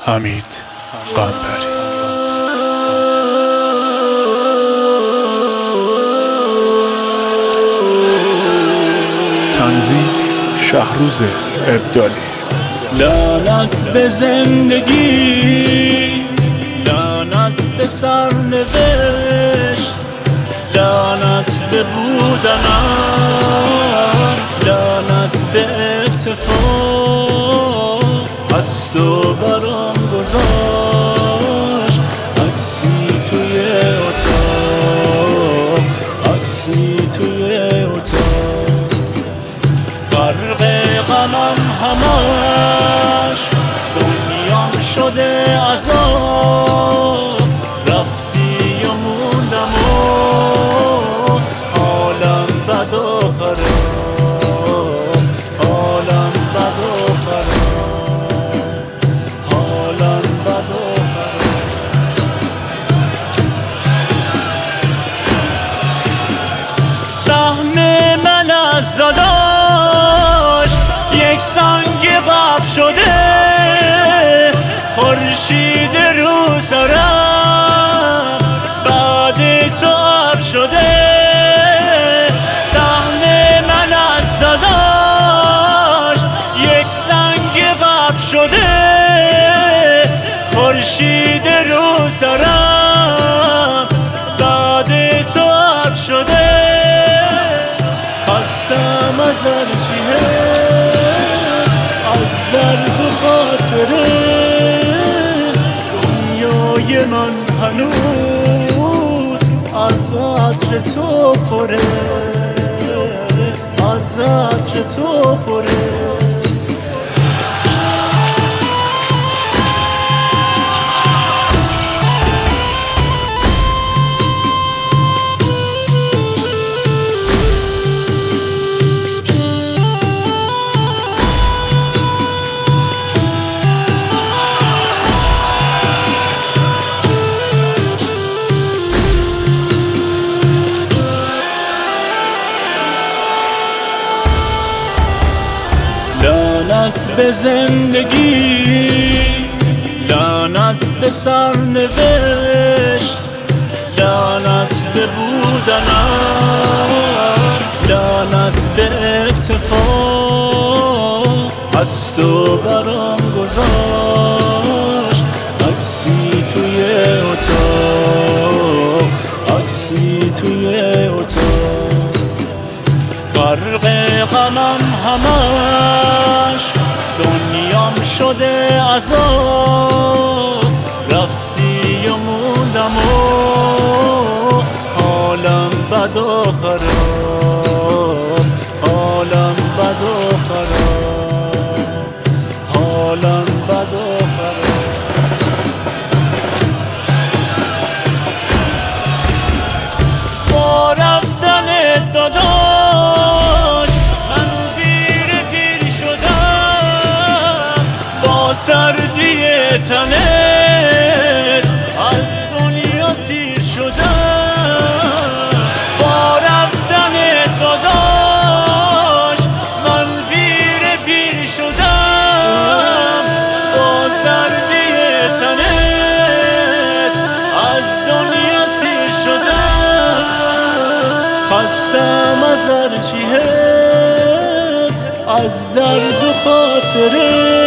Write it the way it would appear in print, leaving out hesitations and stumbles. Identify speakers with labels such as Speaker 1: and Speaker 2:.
Speaker 1: حمید قنبری. تنظیم شهروز ابدالی.
Speaker 2: لعنت به زندگی، لعنت به سرنوشت، لعنت به بودنم، لعنت به اتفاق. از تو برام گذاشت عکسی توی اتاق، عکسی توی اتاق. غرق غمم همش، دنیام شده عذاب. رفتی و موندم و عالم بد و خراب، عالم بد و خراب، عالم بد و خراب. سهم من از زداش یک سنگ قبل شده، خورشید رو سرم بعد تو اب شده. سهم من از زداش یک سنگ قبل شده، خورشید رو سرم بعد تو اب شده. خستم از هرچی هست، از درد و خاطره. دنیای من هنوز از عطر تو پره، از عطر تو پره. لعنت به زندگی، لعنت به سرنوشت، لعنت به بودنم، لعنت به اتفاق. از تو برام گذاشت عکسی توی اتاق، عکسی توی اتاق. غرق غمم همش، دنیام شده عذاب. رفتی و موندم و عالم بد و خراب، عالم بد و خراب، عالم بد و خراب. با رفتن داداش من پیر شدم، با سردی تنت از دنیا سیر شدم. با رفتن داداش من پیر شدم، با سردی تنت از دنیا سیر شدم. خستم از هرچی هست، از درد و خاطره.